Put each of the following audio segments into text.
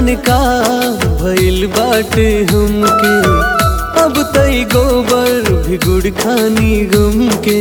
जाने का भइल बाटे हमके, अब तई गोबर भी गुड़ खानी गम के।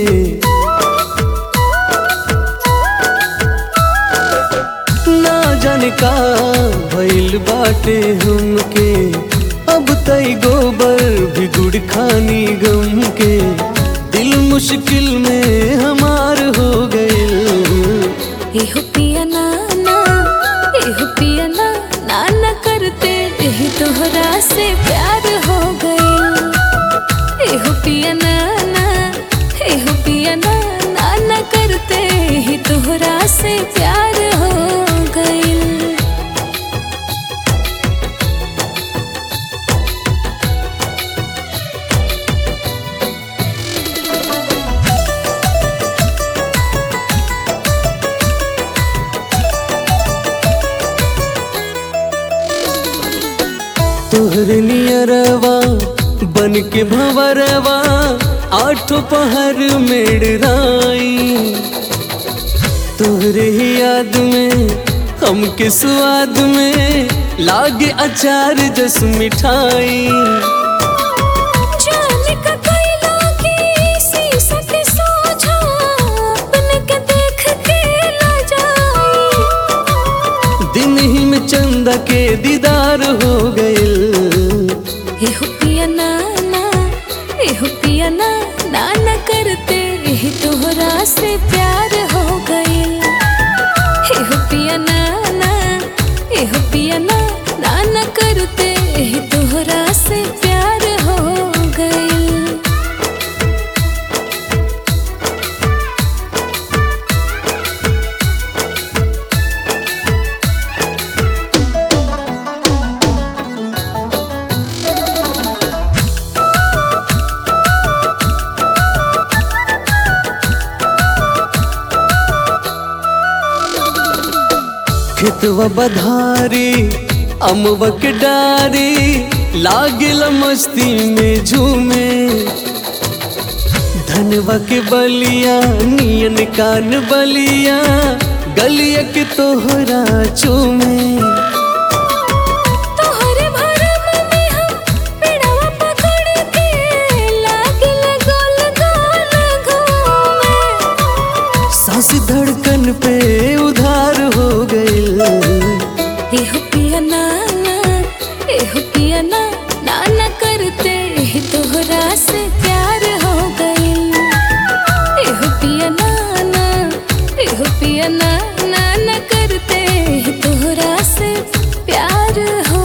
ना जाने का भइल बाटे हमके, अब तई गोबर भी गुड़ खानी गम के। दिल मुश्किल में हमार हो गइल। एहो पिया नाना, एहो पिया नाना करते यही तोहरा से प्यार हो गइल। एहो पिया नाना, एहो पिया नाना करते यही तोहरा से प्यार हो गइल। तोहरे नियरवा बन के भंवरवा, आठों पहर मेड़राई। तोहरे ही याद में हमके स्वाद में लागे अचार जस मिठाई। दिन ही में चंदा के दीदार हो गइल। एहो पिया नाना, एहो पिया नाना करते यही तोहरा से प्यार हो गइल। एहो पिया नाना, एहो पिया नाना करते यही तोहरा से प्यार हो गइल। खेतवा बधारी अमवा के डारी, लागल मस्ती में झूमे। धनवा के बलिया नियन कान बलिया, गलिया के तोहरा चूमे। सांस धड़कन पे उधार हो गइल। एहो पिया नाना, एहो पिया नाना करते यही तोहरा से प्यार हो गइल। एहो पिया नाना, एहो पिया नाना करते यही तोहरा से प्यार हो